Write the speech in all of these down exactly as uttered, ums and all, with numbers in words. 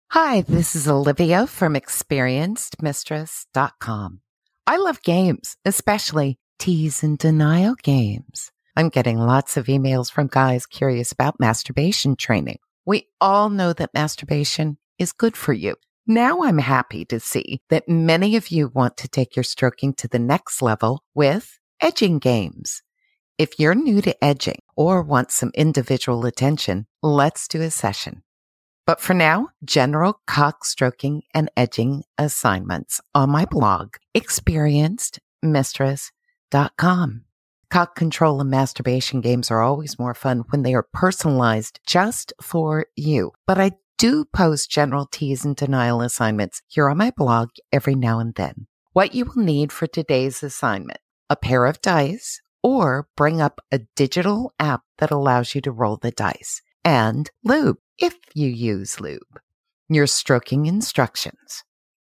Hi, this is Olivia from experienced mistress dot com. I love games, especially tease and denial games. I'm getting lots of emails from guys curious about masturbation training. We all know that masturbation is good for you. Now I'm happy to see that many of you want to take your stroking to the next level with edging games. If you're new to edging or want some individual attention, let's do a session. But for now, general cock stroking and edging assignments on my blog, experienced mistress dot com. Cock control and masturbation games are always more fun when they are personalized just for you. But I do post general tease and denial assignments here on my blog every now and then. What you will need for today's assignment: a pair of dice, or bring up a digital app that allows you to roll the dice, and lube, if you use lube. Your stroking instructions.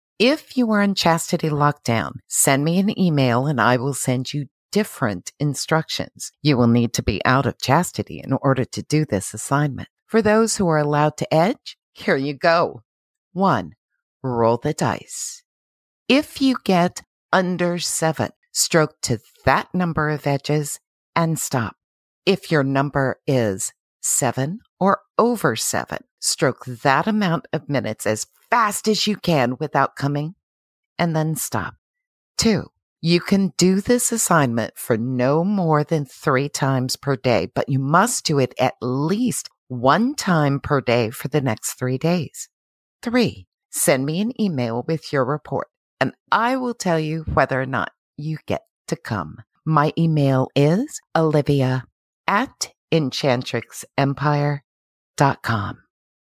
If you are in chastity lockdown, send me an email and I will send you different instructions. You will need to be out of chastity in order to do this assignment. For those who are allowed to edge, here you go. One, roll the dice. If you get under seven, stroke to that number of edges and stop. If your number is seven or over seven, stroke that amount of minutes as fast as you can without coming, and then stop. Two, you can do this assignment for no more than three times per day, but you must do it at least one time per day for the next three days. Three, send me an email with your report, and I will tell you whether or not you get to come. My email is olivia at enchantrix empire dot com.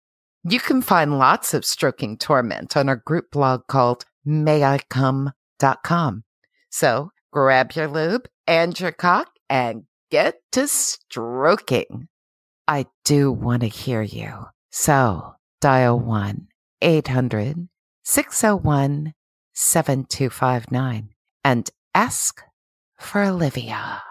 You can find lots of stroking torment on our group blog called may I come dot com. So grab your lube and your cock and get to stroking. I do want to hear you. So dial one eight hundred six oh one seven two five nine and ask for Olivia.